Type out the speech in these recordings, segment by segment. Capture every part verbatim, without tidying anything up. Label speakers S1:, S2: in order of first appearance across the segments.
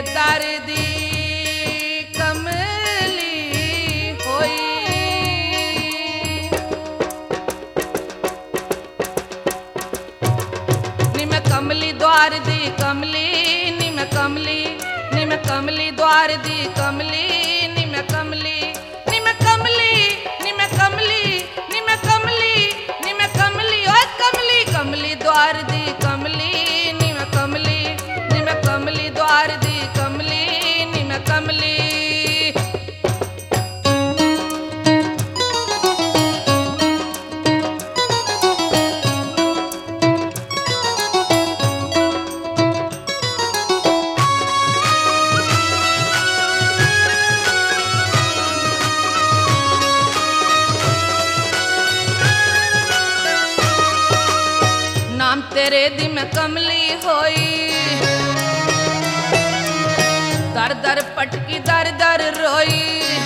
S1: दर्दी कमली होई। नी मैं कमली द्वार दी कमली, नी मैं कमली, नी मैं कमली द्वार दी कमली, नी मैं कमली, नी मैं कमली, नी मैं कमली, नी मैं कमली, नी मैं कमली, ओए कमली कमली द्वार दी कमली, नी मैं कमली, नी मैं कमली द्वार दी कमली, नी मैं कमली। नाम तेरे दी मैं कमली होई, दर दर पटकी दर दर रोई।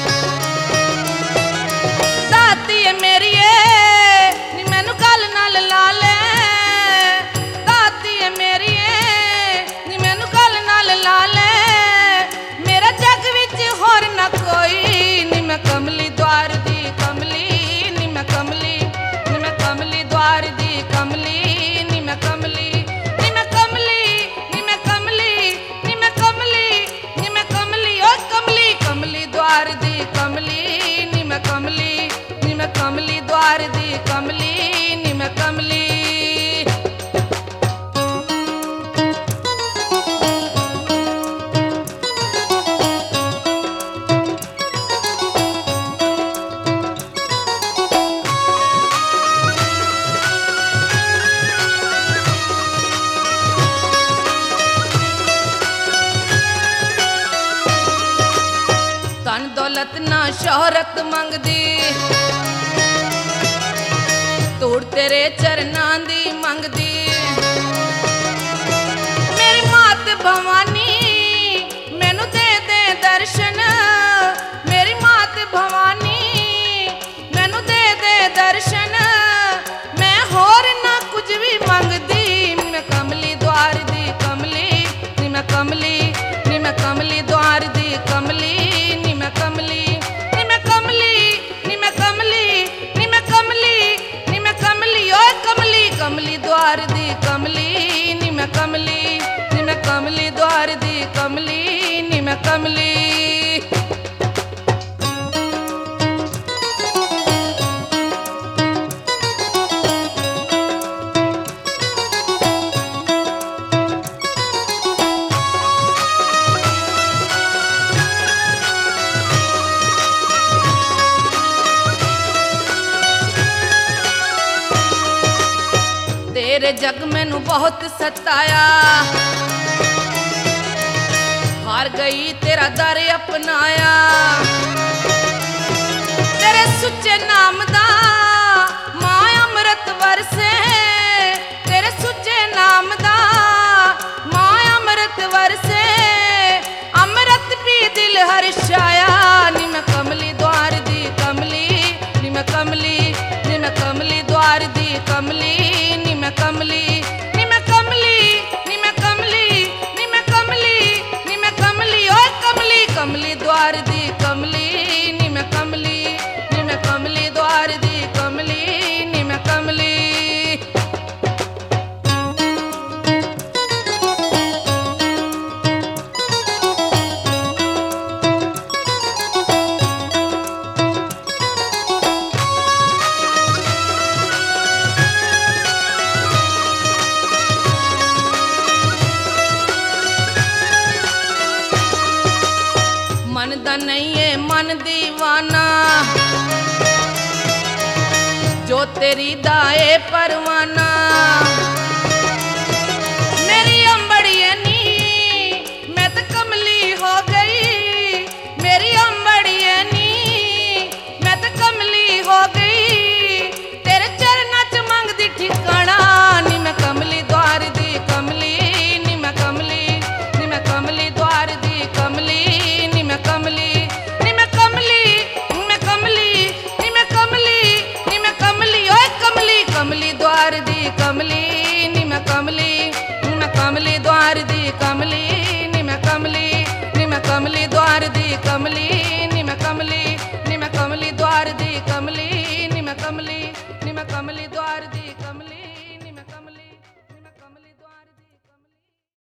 S1: दाती है मेरी नी मैनू गल नाल ला ले, दाती है मेरी नी मैनू गल नाल ला ले। मेरा जग विच होर ना कोई, नी मैं कमली द्वार दी कमली, नी मैं कमली, नी मैं कमली द्वार दी कमली, नी मैं कमली, नी मैं कमली, नी मैं कमली, नी मैं कमली, नी मैं कमली, ओ कमली कमली द्वार दी कमली, नी मैं कमली, नी मैं कमली द्वार दी कमली, नी मैं कमली। धन दौलत ना शोहरत मंगदी, तोड़ तेरे चरनां दी मंगदी। मेरी मात भवानी मैनू दे दे दर्शन, मेरी मात भवानी मैनू दे दे दर्शन। मैं होर ना कुछ भी मंगदी, मैं कमली द्वार दी कमली, नी मैं कमली, नी मैं कमली द्वार दी कमली, नी मैं कमली, नी मैं कमली, नी मैं कमली, नी मैं कमली, नी मैं कमली, ओ कमली कमली द्वार दी कमली, नी मैं कमली, नी मैं कमली द्वार दी कमली, नी मैं कमली। तेरे जग मैनू बहुत सताया, हार गई तेरा दर अपनाया। तेरे सुच्चे नाम दा मां अमृत वरसे, तेरे सुच्चे नाम दा मां अमृत वरसे। अमृत पी दिल हर्षाया, नी मैं कमली द्वार दी कमली, नी मैं कमली, नी मैं कमली द्वार दी कमली, नी मैं कमली, नी मैं कमली, नी मैं कमली, नी मैं कमली, नी मैं कमली, ओ कमली कमली द्वार दी कमली, नी मैं कमली, नी मैं कमली द्वार दी कमली, नी मैं कमली। मन दा नहीं है मन दीवाना, जो तेरी दाए परवाना। मेरी अम्बड़िए नी मैं तो कमली हो गई, मेरी अम्बड़िए नी मैं तो कमली हो गई। तेरे चरना च मंगदी ठिकाना, नी मैं कमली द्वार दी कमली, नी मैं कमली, नी मैं कमली द्वार दी कमली, नी मैं कमली, नी मैं कमली, नी मैं कमली, नी मैं कमली, नी मैं कमली, ओए कमली कमली द्वार दी कमली द्वार दी कमली नी मैं कमली नी मैं कमली द्वार दी कमली नी मैं कमली नी मैं कमली द्वार दी